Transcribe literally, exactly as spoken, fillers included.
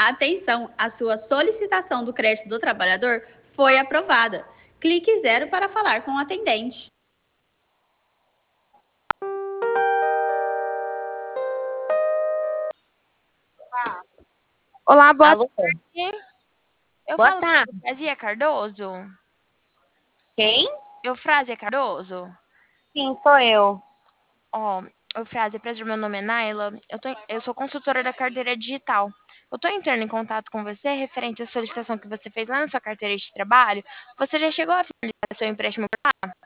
Atenção, a sua solicitação do crédito do trabalhador foi aprovada. Clique zero para falar com o atendente. Olá, boa Alô? tarde. Eu Boa falo com tarde. Eufrasia Cardoso? Quem? Eufrásia Cardoso? Sim, sou eu. Ó, Eufrásia, prazer, meu nome é Naila. Eu, tô, eu sou consultora da carteira digital. Eu tô entrando em contato com você referente à solicitação que você fez lá na sua carteira de trabalho. Você já chegou a finalizar seu empréstimo?